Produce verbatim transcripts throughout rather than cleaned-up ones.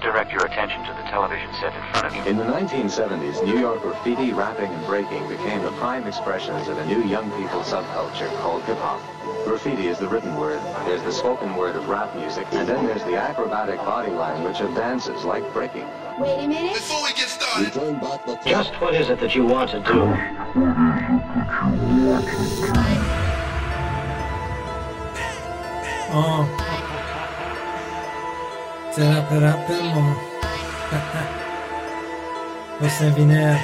direct your attention to the television set in front of you. In the nineteen seventies, New York graffiti, rapping, and breaking became the prime expressions of a new young people subculture called hip-hop. Graffiti is the written word, there's the spoken word of rap music, and then there's the acrobatic body language of dances like breaking. Wait a minute. Before we get started, Return back the Just what is it that you want to do? آه ترپ رپ ما حسین وینر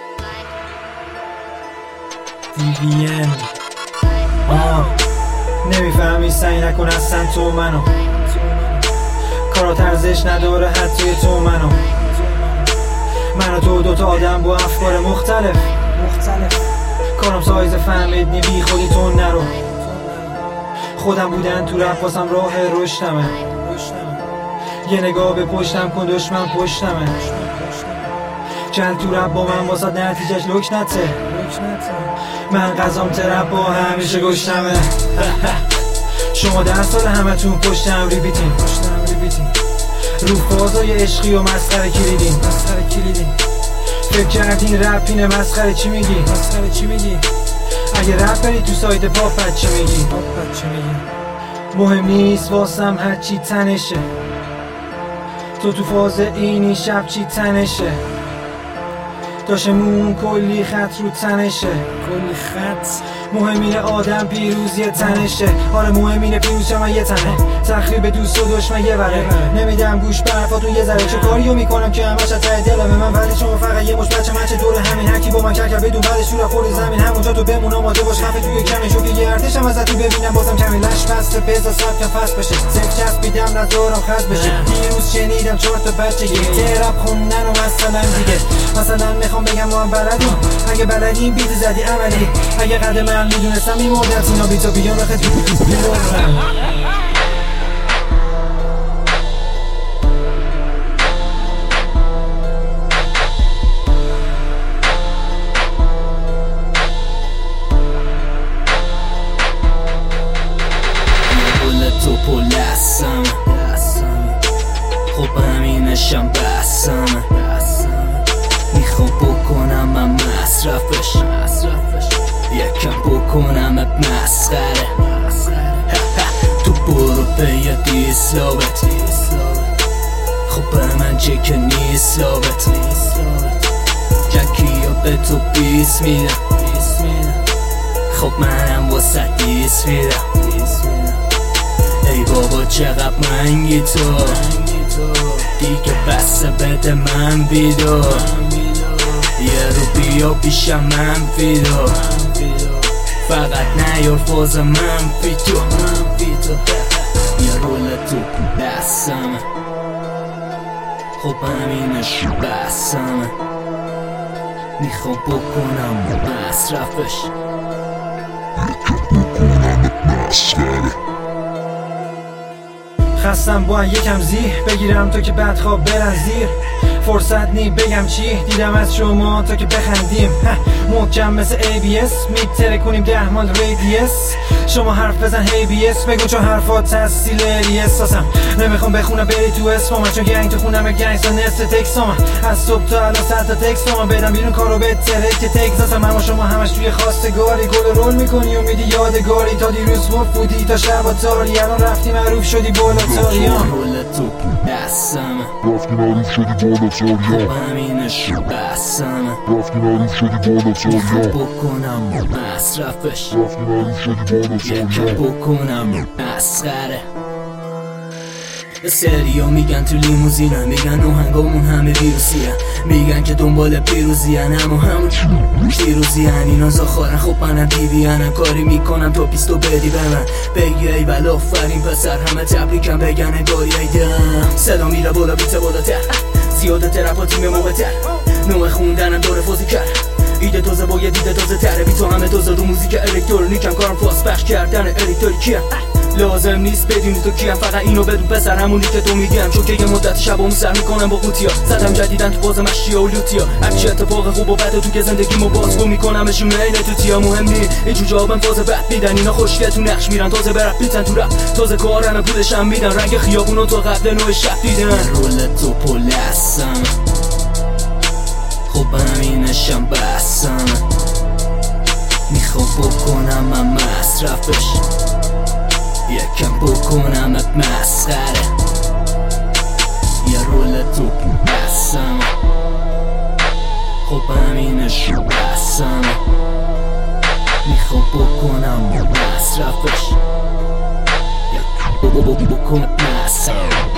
دیوین آه نمیفهمی سعی نکن اصلا تو منو کارات ارزش نداره حتی تو منو منو تو دوتا آدم با افکار مختلف مختلف کارم سایز فهمیدنی بی خودی تو نرو خودم بودن تو رپ واسم راه رشدمه یه نگاه به پشتم کن دشمن پشتمه چند تو رپ با من واسه نتیجهش لکنته من قضام ترپ با همیشه گشتمه شما ده سال همه تون پشتم ریپیتین رو فازای عشقی و مسخره کلیدین فکر کردین رپینه مسخره چی میگی اگه رپ بری تو سایت پاپت چی میگی مهم نیست واسم هرچی تنشه تو تو فاز اینی شب چی تنشه داشمون کلی خط رو تنشه کلی خط مهمینه آدم پیروزی تنشه آره مهمینه پیروز شما یه تنه تخریب دوست و دشمن یه وره نمیدم گوش به حرفاتون یه ذره چه کاریو میکنم که همش از ته دلمه من ولی شما فقط یه مش بچه مچه دور همین هر کی با من کرد بدون بعدش رو خورد زمین همونجا تو بمون آماده باش خفه توی کمه شو که یه ارتشم ازت تو ببینم بازم کمی لش بسته بزا سب کم فست بشه صف چسبیدم نذارم خز بشه دیروز شنیدم چهار تا بچه یه ترپ خوندن و مثلا دیگه مثلا میخوام بگم ما هم بلدیم اگه بلدیم بیت زدی عملی اگه قد من میدونستم این مدت اینا بیتا بیان خیلی بیرون تو پلسم خب همینشم بسم میخوام بکنم من مصرفش یکم بکنم اب مسخره تو برو پی دیسلابت خب به من چه که نیست لابت جکی یا به تو بیس میدم خب منم واسه دیس میدم ای بابا چقدر منگی تو دیگه بسته بده من بیدار یه رو بیا پیشم من فیدو فقط نیار فاز من فیتو یه رول تو دستمه خب همینش بسمه میخوام بکنم مصرفش خستم با یکم زیر بگیرم تا که بعد خواب برن زیر فرصت نی بگم چی دیدم از شما تا که بخندیم محکم مثل ای بی اس میتره کنیم ده مال ریدیس شما حرف بزن هی بی اس بگو چون حرفات تحصیل احساسم نمیخوام بخونم بری تو اسمم چون گنگ تو خونم گنگستا نصف تکسام از صبح تا الان صد تا تکسام بدم بیرون کارو بهتره که تکساسم اما شما همش توی خواستگاری گل رول میکنی و میدی یادگاری تا دیروز مفت بودی تا شب تاری الان رفتی معروف شدی بالا تاریان رول تو دستمه رفتی معروف شدی بالا تاریان همینش بسمه رفتی معروف شدی بالا تاریان بکنم مصرفش رفتی معروف شدی بالا یکم تاریان بکنم مسخره سریا میگن تو لیموزینه میگن نوهنگامون همه ویروسیه میگن که دنبال پیروزیان اما همون پیروزیان اینا زاخارن خب منم دیویانم کاری میکنم تو پیستو بدی به من بگی ای بلا آفرین پسر همه تبریکم بگن انگاری ایدم صدا میره بالا بیت بالاتر زیاده ترپا تیم موقتر نوع خوندنم داره فازی کرد ایده تازه با یه دیده تازه تره بی تو همه تازه رو موزیک الکترونیکم کارم فاس پخش کردن الکتریکیه لازم نیست بدونی تو کیم، فقط اینو بدون پسر همونی که تو میگم. چون که یه مدت شبامو سر میکنم با قوطیا، زدم جدیدن تو باز مشیا و لوتیا. همیشه اتفاق خوب و بده تو که زندگیمو بازگو میکنمش مین تو تیا. مهم نی اینجور جوابم فاز بد میدن، اینا خوشگل تو نقش میرن، تازه برپ بیتن تو رپ، تازه کارم پولشم میدن. رنگ خیابونو تو قبل نوع شب دیدن. رول تو پولسم خب همینشم بسم، میخوام بکنم من مصرفش، یکم بکنمت مسخره. یه رول تو پولسم خب همینشم بسم، میخوام بکنم مصرفش، یکم بکنم مسخره.